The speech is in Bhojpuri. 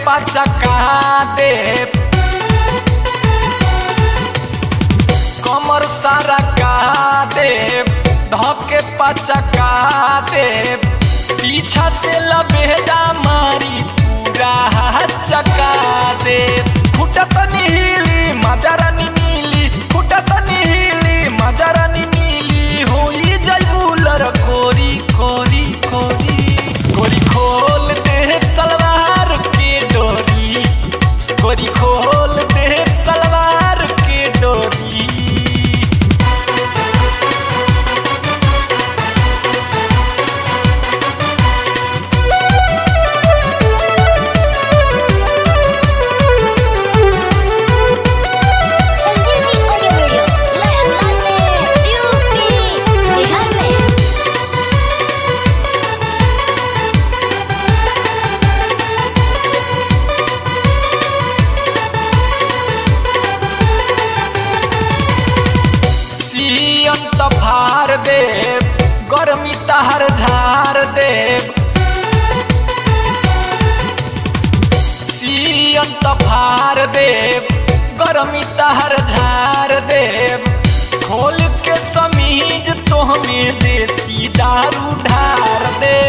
पचका दे, कमर सारा का दे, धके पचका दे, पीछा से लबेदा मारी पूरा चका दे। खुटत नीली मजरानी नीली, खुटत नीली मजरानी नीली, होई जयबुलर कोरी कोरी कोरी। कोरी खोल दे सलवार के डोरी, कोरी खोल दे सलवार के डोरी। फार देव गर्मी तहर झार देव, सियंत फार देव गर्मी तहर झार देव। खोल के समीज तो हमें देसी दारू ढार दे,